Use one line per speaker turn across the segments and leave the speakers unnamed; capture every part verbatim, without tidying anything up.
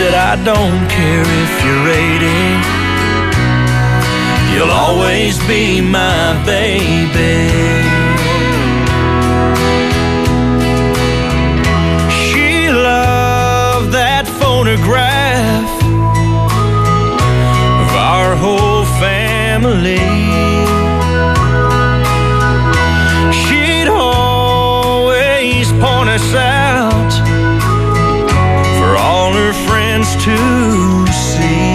said, I don't care if you're eighty, you'll always be my baby. She loved that photograph of our whole family. She'd always point us out for all her friends to see.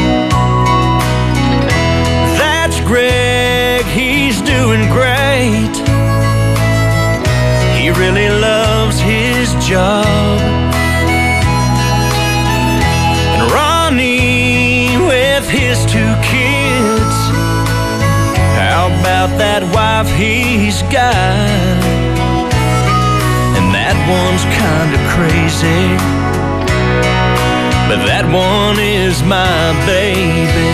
That's Greg, he's doing great. He really loves his job. And Ronnie with his two kids, how about that wife he's got? And that one's kinda crazy, but that one is my baby.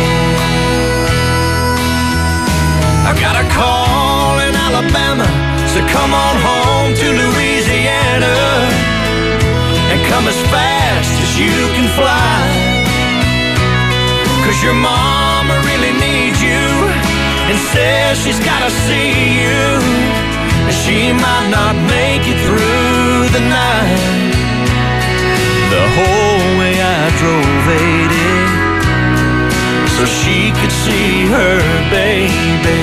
I got a call in Alabama, so come on home to Louisiana and come as fast as you can fly, 'cause your mama really needs you and says she's gotta see you. She might not make it through the night. The whole way I drove eighty so she could see her baby.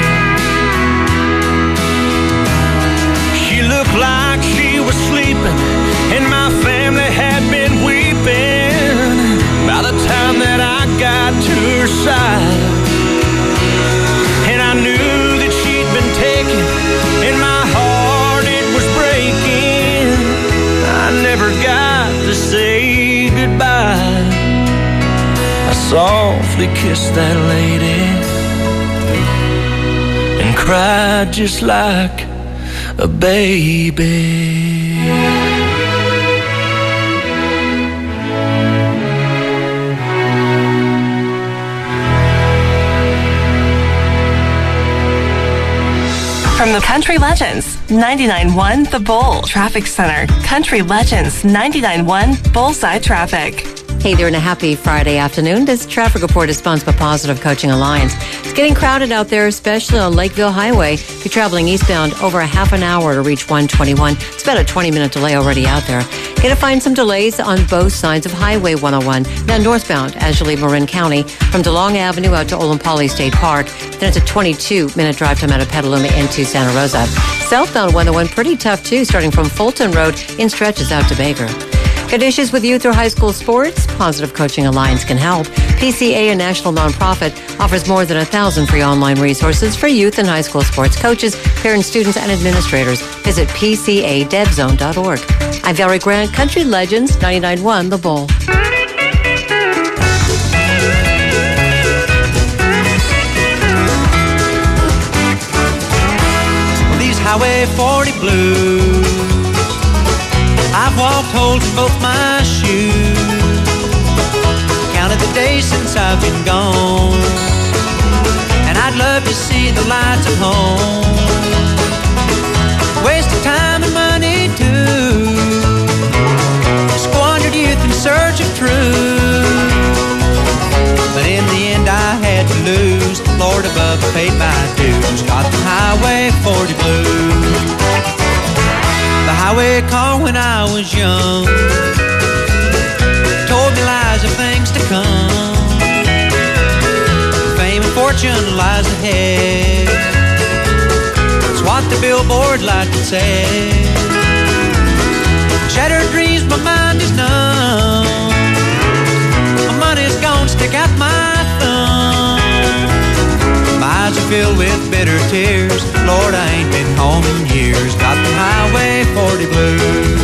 She looked like she was sleeping and my family had been weeping by the time that I got to her side. And I knew that she'd been taken and my heart, it was breaking. I never got to say goodbye. I softly kissed that lady and cried just like a baby.
From the Country Legends, ninety-nine point one The Bull Traffic Center. Country Legends, ninety-nine point one Bullseye Traffic.
Hey there, and a happy Friday afternoon. This traffic report is sponsored by Positive Coaching Alliance. It's getting crowded out there, especially on Lakeville Highway. If you're traveling eastbound, over a half an hour to reach one twenty-one. It's about a twenty-minute delay already out there. Going to find some delays on both sides of Highway one oh one. Now northbound as you leave Marin County from DeLong Avenue out to Olampali State Park. Then it's a twenty-two minute drive time out of Petaluma into Santa Rosa. Southbound one oh one, pretty tough too, starting from Fulton Road in stretches out to Baker. Got issues with youth or high school sports? Positive Coaching Alliance can help. P C A, a national nonprofit, offers more than a thousand free online resources for youth and high school sports coaches, parents, students, and administrators. Visit p c a dev zone dot org. I'm Valerie Grant, Country Legends, ninety-nine point one The Bull.
These Highway forty blues, I've walked holes in both my shoes, counted the days since I've been gone, and I'd love to see the lights of home. Wasted time and money too, squandered youth in search of truth, but in the end I had to lose. Lord above paid my dues, got the Highway forty blues. The highway car when I was young told me lies of things to come. Fame and fortune lies ahead, it's what the billboard like to say. Shattered dreams, my mind is numb, my money's gone, stick out my thumb. My eyes are filled with bitter tears, Lord, I ain't been home in years. Got the Highway forty blues.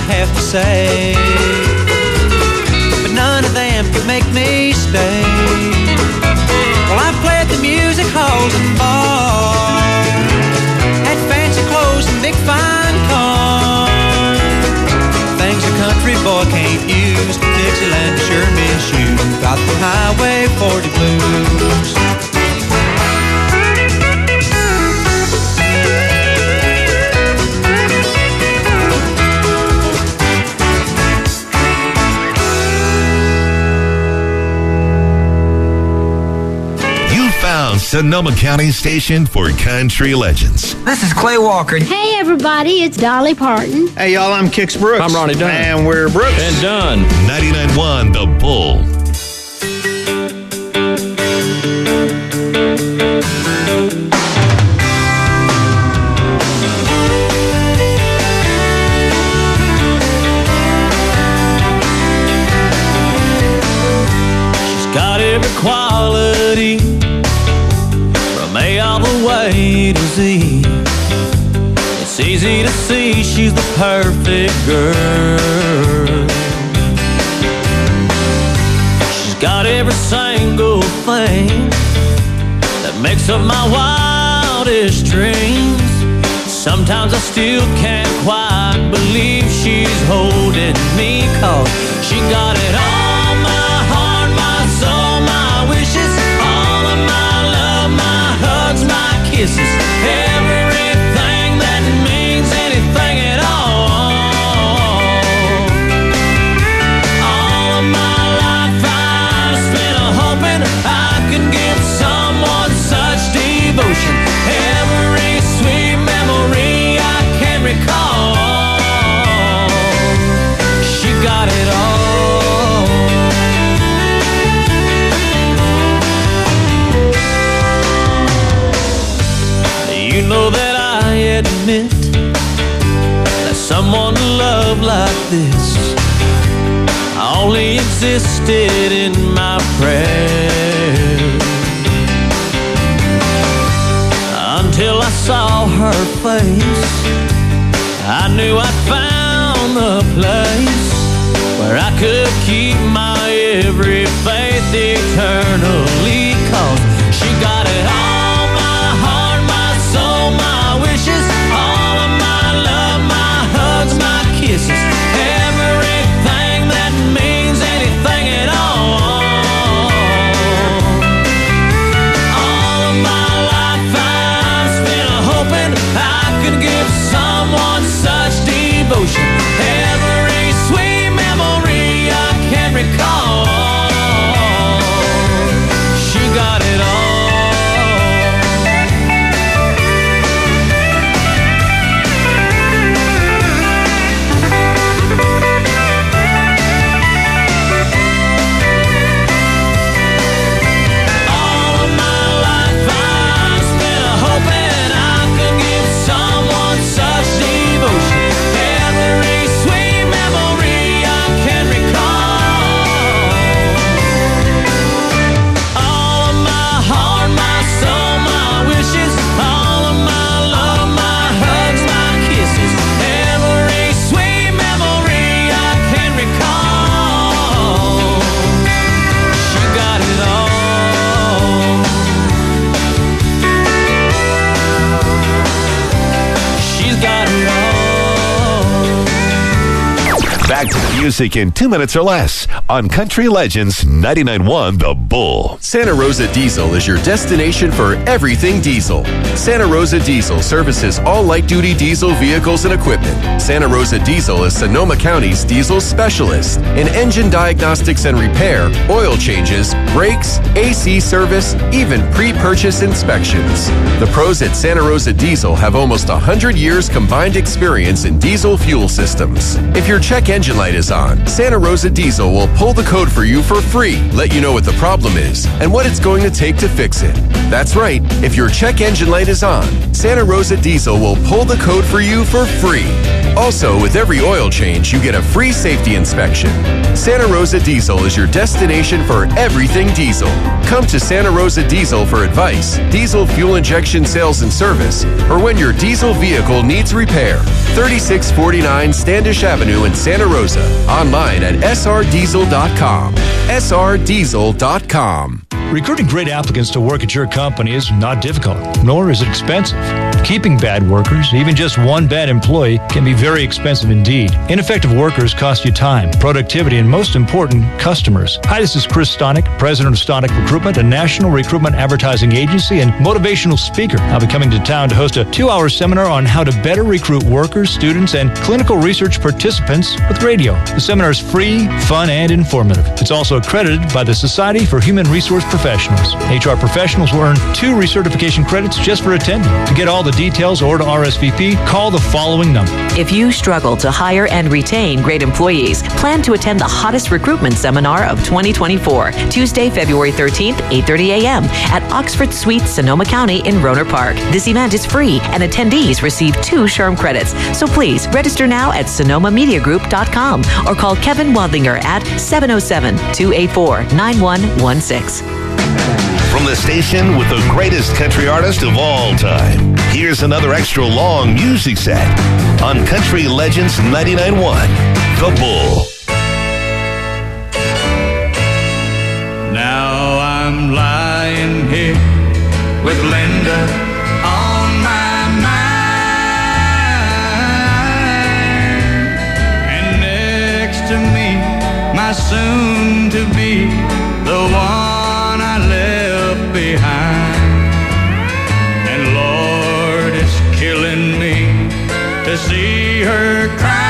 have to say, but none of them could make me stay. Well, I played the music halls and bars, had fancy clothes and big fine cars, things a country boy can't use. Dixieland sure miss you. Got the Highway forty blues.
Found Sonoma County's station for country legends.
This is Clay Walker.
Hey everybody, it's Dolly Parton.
Hey y'all, I'm Kix Brooks.
I'm Ronnie Dunn.
And we're Brooks.
And Dunn.
ninety-nine point one The Bull.
She's got every quality from A all the way to Z. It's easy to see she's the perfect girl. She's got every single thing that makes up my wildest dreams. Sometimes I still can't quite believe she's holding me, 'cause she got it all, my heart, my soul, my wishes, all of my love, my hugs, my kisses, everything that means anything at all. All of my life I've spent hoping I could give someone such devotion. Every sweet memory I can recall, she got it all. You know that I admit that someone to love like this only existed in my prayers, until I saw her face. I knew I'd found the place where I could keep my every faith eternally, 'cause she got it all, my heart, my soul, my wishes, all of my love, my hugs, my kisses, everything that means anything at all. All of my life I've spent hoping I could give someone such devotion. Every sweet memory I can recall, she got it all. All of my life I've spent hoping I could give someone such devotion. Every sweet memory I can recall, all of my heart, my soul, my wishes, all of my love, my hugs, my kisses, every sweet memory I can recall, she got it all. She's got it all.
Back to the music in two minutes or less on Country Legends ninety-nine point one The Bull.
Santa Rosa Diesel is your destination for everything diesel. Santa Rosa Diesel services all light-duty diesel vehicles and equipment. Santa Rosa Diesel is Sonoma County's diesel specialist in engine diagnostics and repair, oil changes, brakes, A C service, even pre-purchase inspections. The pros at Santa Rosa Diesel have almost one hundred years combined experience in diesel fuel systems. If your check engine light is on, Santa Rosa Diesel will pull the code for you for free, let you know what the problem is and what it's going to take to fix it. That's right, if your check engine light is on, Santa Rosa Diesel will pull the code for you for free. Also, with every oil change, you get a free safety inspection. Santa Rosa Diesel is your destination for everything diesel. Come to Santa Rosa Diesel for advice, diesel fuel injection sales and service, or when your diesel vehicle needs repair. thirty-six forty-nine Standish Avenue in Santa Rosa. Online at s r diesel dot com. s r diesel dot com.
Recruiting great applicants to work at your company is not difficult, nor is it expensive. Keeping bad workers, even just one bad employee, can be very expensive indeed. Ineffective workers cost you time, productivity, and most important, customers. Hi, this is Chris Stonick, president of Stonick Recruitment, a national recruitment advertising agency and motivational speaker. I'll be coming to town to host a two-hour seminar on how to better recruit workers, students, and clinical research participants with radio. The seminar is free, fun, and informative. It's also accredited by the Society for Human Resource Professionals. H R professionals will earn two recertification credits just for attending. To get all the details or to R S V P, call the following number.
If you struggle to hire and retain great employees, plan to attend the hottest recruitment seminar of twenty twenty-four, Tuesday, February thirteenth, eight thirty a.m. at Oxford Suites, Sonoma County in Rohnert Park. This event is free and attendees receive two SHRM credits. So please register now at sonoma media group dot com or call Kevin Wadlinger at seven oh seven, two eight four, nine one one six.
From the station with the greatest country artist of all time, here's another extra long music set on Country Legends ninety-nine point one, The Bull.
Now I'm lying here with Linda on my mind, and next to me, my soon-to-be, the one I left behind. And Lord, it's killing me to see her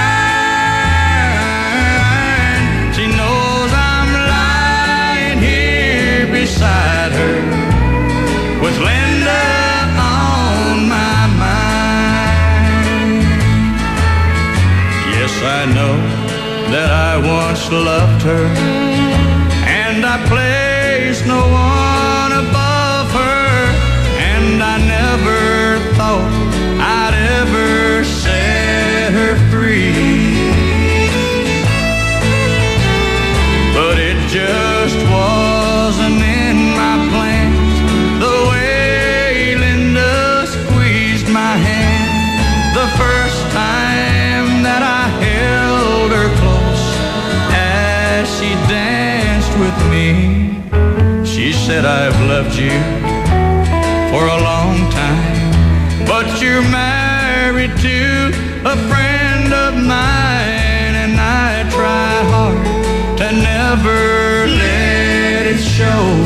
crying. She knows I'm lying here beside her with Linda on my mind. Yes, I know that I once loved her, and I placed no one above her, and I never thought I'd ever set her free. But it just wasn't in my plans, the way Linda squeezed my hand the first time that I held her close as she danced with me. She said, I've loved you for a long time, but you're married to a friend of mine, and I try hard to never let it show.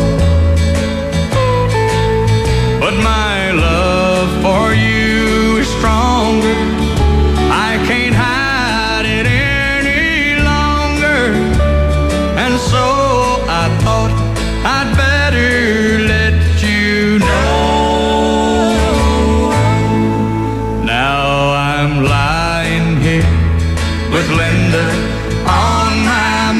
But my love for you is stronger. I can't hide it any longer, and so I thought I'd better let you know. Now I'm lying here with Linda on my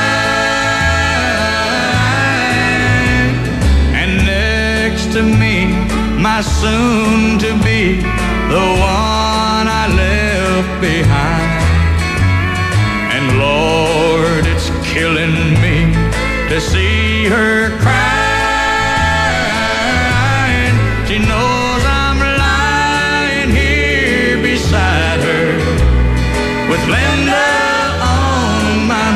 mind, and next to me, my soon-to-be, the one I left behind. And Lord, it's killing me to see her crying. She knows I'm lying here beside her with Linda on my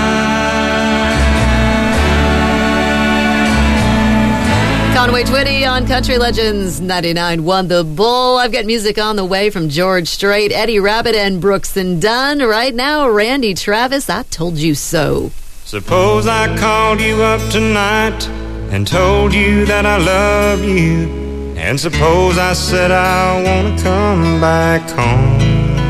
mind.
Conway Twitty on Country Legends ninety-nine point one The Bull. I've got music on the way from George Strait, Eddie Rabbitt, and Brooks and Dunn. Right now, Randy Travis, I Told You So.
Suppose I called you up tonight and told you that I love you, and suppose I said I want to come back home,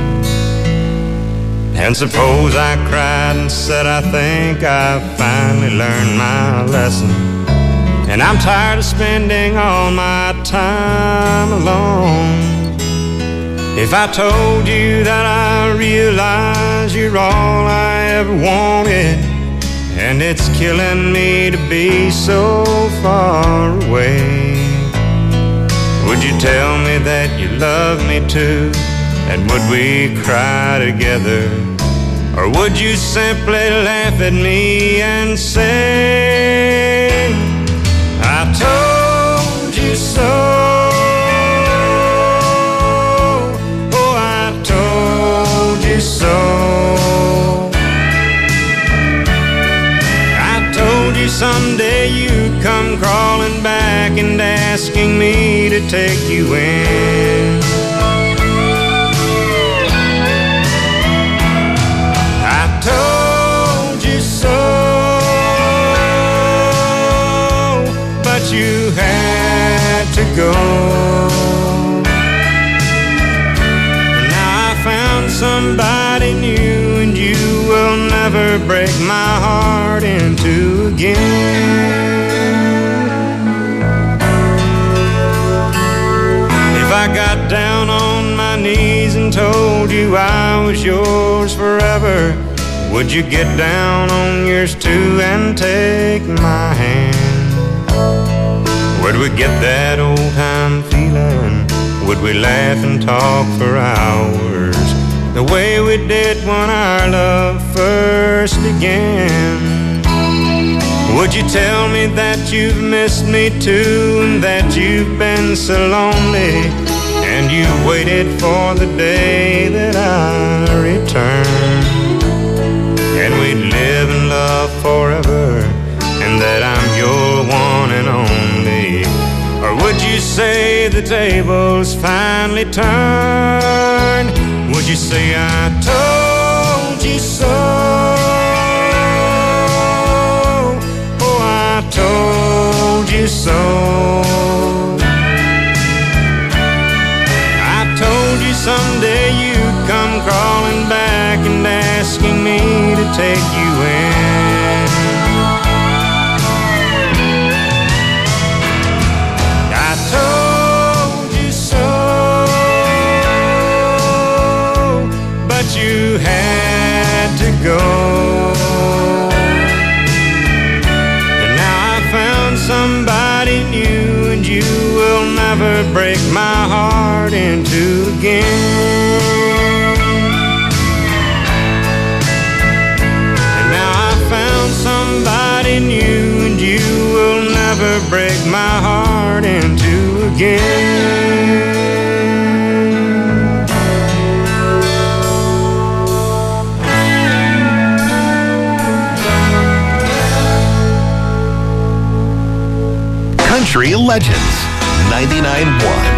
and suppose I cried and said I think I've finally learned my lesson, and I'm tired of spending all my time alone. If I told you that I realize you're all I ever wanted, and it's killing me to be so far away, would you tell me that you love me too, And would we cry together? Or would you simply laugh at me and say, I told you so? Oh, I told you so. I told you someday you'd come crawling back and asking me to take you in. You had to go. And now I found somebody new, and you will never break my heart in two again. If I got down on my knees and told you I was yours forever, would you get down on yours too and take my hand? Would we get that old-time feeling? Would we laugh and talk for hours the way we did when our love first began? Would you tell me that you've missed me too, and that you've been so lonely, and you waited for the day that I return, and we'd live and love forever, and that I'm your one and only? Or would you say the tables finally turned? Would you say I told you so? Oh, I told you so. I told you someday you'd come crawling back and asking me to take you in. You had to go. And now I found somebody new, and you will never break my heart in two again. And now I found somebody new, and you will never break my heart in two again.
Country Legends ninety-nine point one.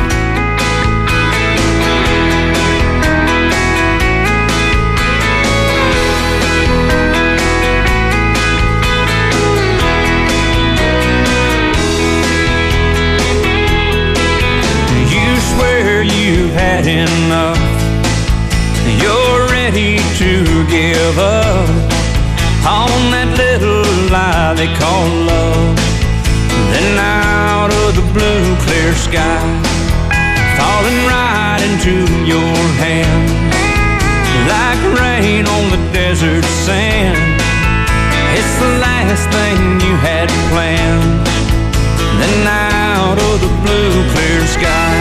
You swear you've had enough, you're ready to give up on that little lie they call love. Then out of the blue clear sky, falling right into your hand, like rain on the desert sand. It's the last thing you had planned. Then out of the blue clear sky,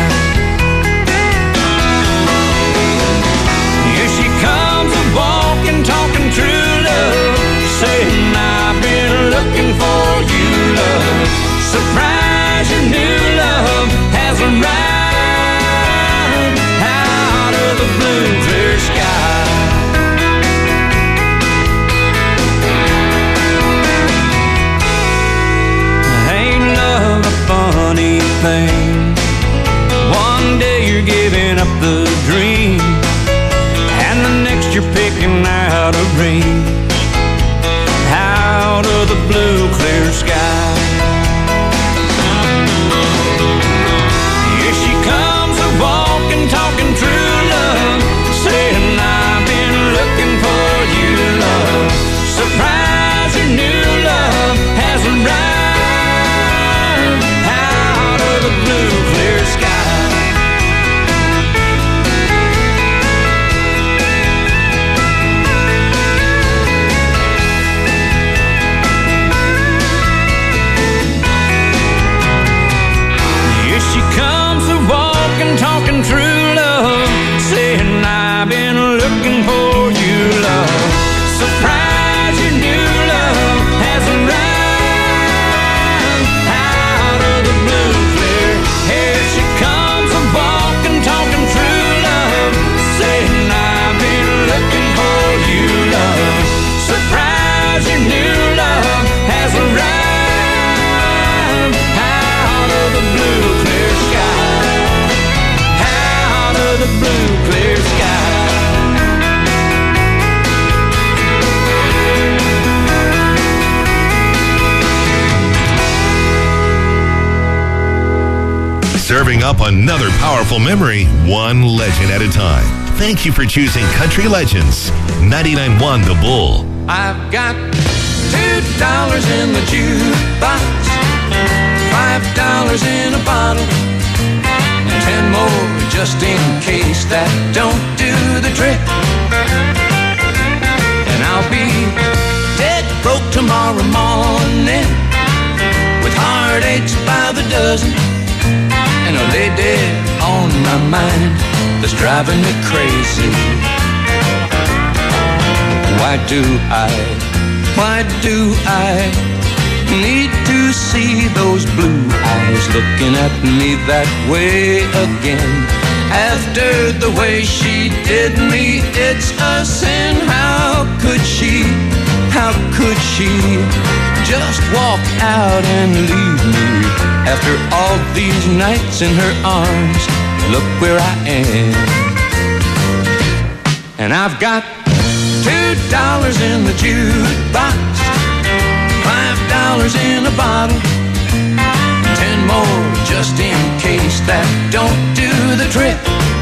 here she comes a-walking, talking true love, saying I've been looking for you, love. Surprise, your new love has arrived out of the blue clear sky. Ain't love a funny thing? One day you're giving up the dream, and the next you're picking out a ring out of the blue clear sky.
up another powerful memory, one legend at a time. Thank you for choosing Country Legends, ninety-nine point one The Bull.
I've got two dollars in the jukebox, five dollars in a bottle, and ten more just in case that don't do the trick. And I'll be dead broke tomorrow morning, with heartaches by the dozen, and a lay dead on my mind that's driving me crazy. Why do I, why do I need to see those blue eyes looking at me that way again? After the way she did me, it's a sin. How could she, how could she just walk out and leave me? After all these nights in her arms, look where I am. And I've got two dollars in the jukebox, five dollars in a bottle, ten more just in case that don't do the trick.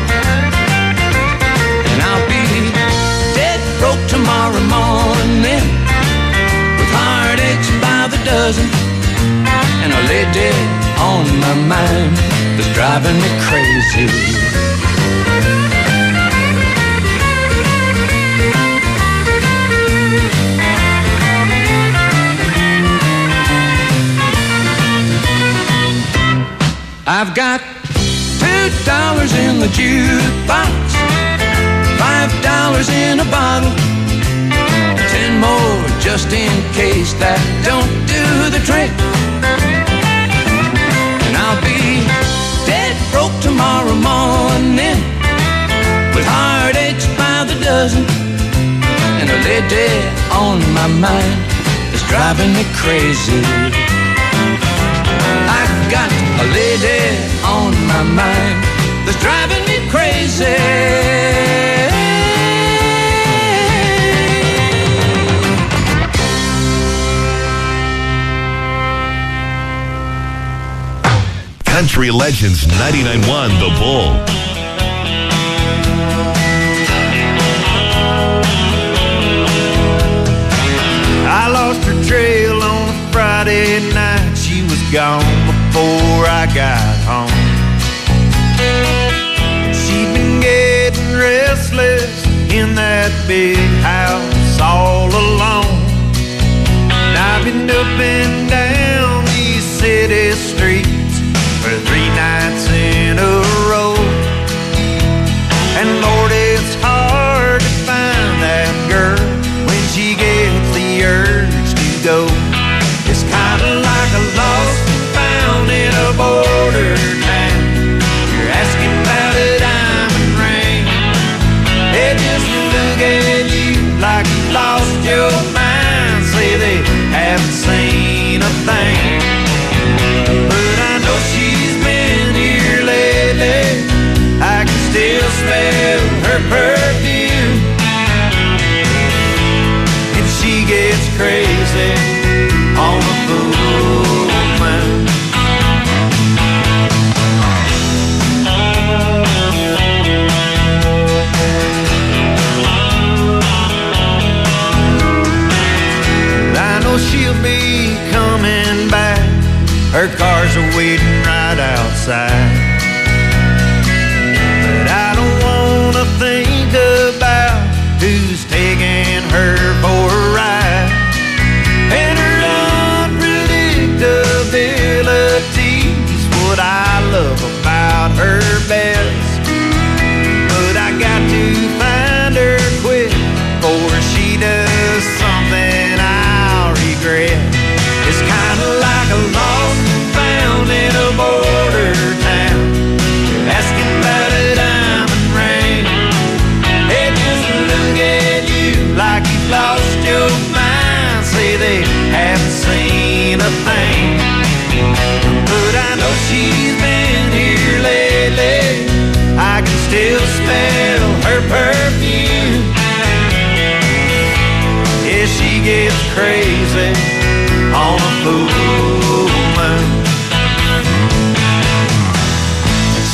And I'll be dead broke tomorrow morning, with heartaches by the dozen, and a lay dead on my mind that's driving me crazy. I've got two dollars in the jukebox, five dollars in a bottle, ten more just in case that don't do the trick. And I'll be dead broke tomorrow morning, with heartaches by the dozen, and a lay dead on my mind that's driving me crazy. I've got a lady on my mind that's driving me crazy.
Country Legends ninety-nine point one The Bull.
I lost her trail on a Friday night. She was gone before I got home. She'd been getting restless in that big house all alone. And I've been up and down these city streets for three nights in a row. And Lord, it's hard to find that girl when she gets the urge to go. It's kind of like a lost and found in a border town. You're asking about a diamond ring. They just look at you like you lost your mind. Say they haven't seen a thing. But I know she's been here lately. I can still smell her perfume. And she gets crazy on a full moon. I know she'll be coming back. Her cars are waiting right outside. But I don't wanna think about who's taking her for a ride. And her unpredictability's what I love about her best. But I got to find her quick before she does something I'll regret. It's kinda like a lost and found in a border town. You're asking about a diamond ring. They just look at you like you've lost your mind. Say they haven't seen a thing. But I know she's been here lately. I can still smell her perfume. Yeah, she gets crazy on a full moon.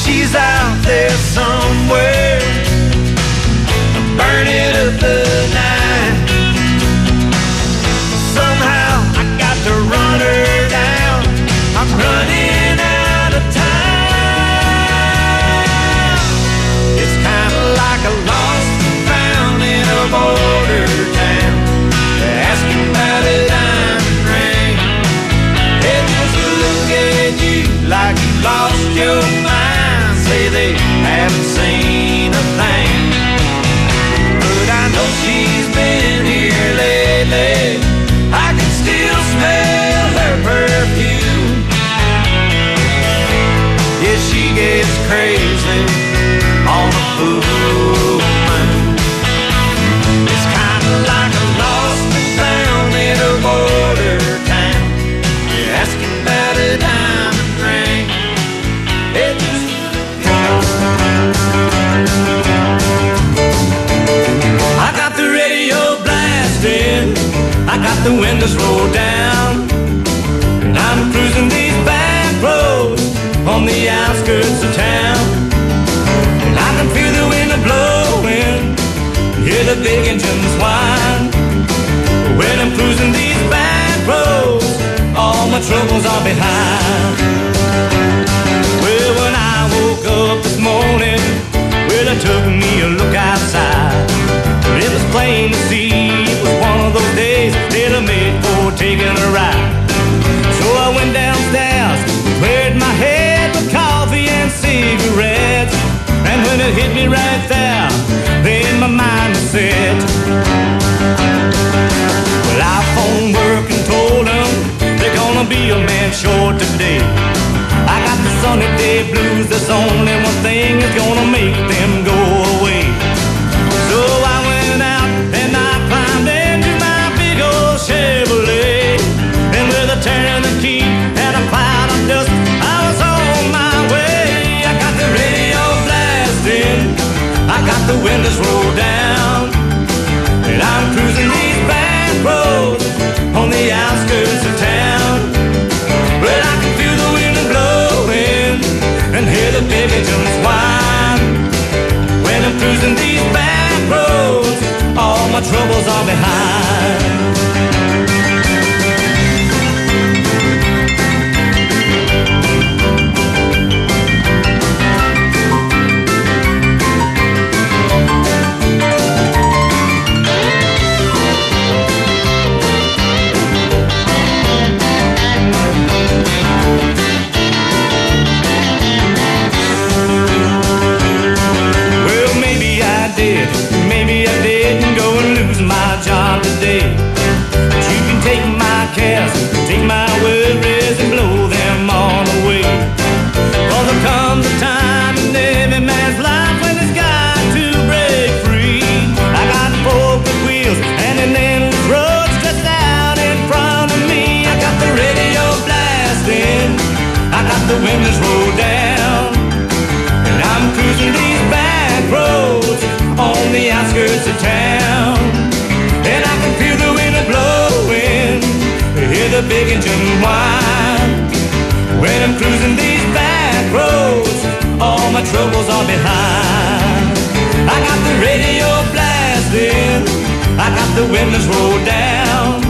the windows rolled down, and I'm cruising these back roads on the outskirts of town. And I can feel the wind blowing, hear the big engines whine. When I'm cruising these back roads, all my troubles are behind. Well, when I woke up this morning, well, I took me a look outside. It was plain to see it was one of those days that I made for taking a ride. So I went downstairs, cleared my head with coffee and cigarettes. And when it hit me right there, then my mind was set. Well, I phoned work and told them they're gonna be a man short today. I got the sunny day blues, there's only one thing that's gonna make them go away. So I went out and I climbed into my big old Chevrolet, and with a turn the key and a cloud of dust, I was on my way. I got the radio blasting, I got the windows rolled down, and I'm cruising these back roads on the outskirts of town. Well, I can feel the wind blowing and hear the big engines whine. When I'm cruising these back roads, all my troubles are behind. Maybe I didn't go and lose my job today, but you can take my cares, take my worries and blow them all away. Cause there comes a time in every man's life when he's got to break free. I got four good wheels and an endless road stretched out in front of me. I got the radio blasting, I got the windows rolled down, and I'm cruising these back roads on the outskirts of town. And I can feel the wind blowing, hear the big engine whine. When I'm cruising these back roads, all my troubles are behind. I got the radio blasting, I got the windows rolled down,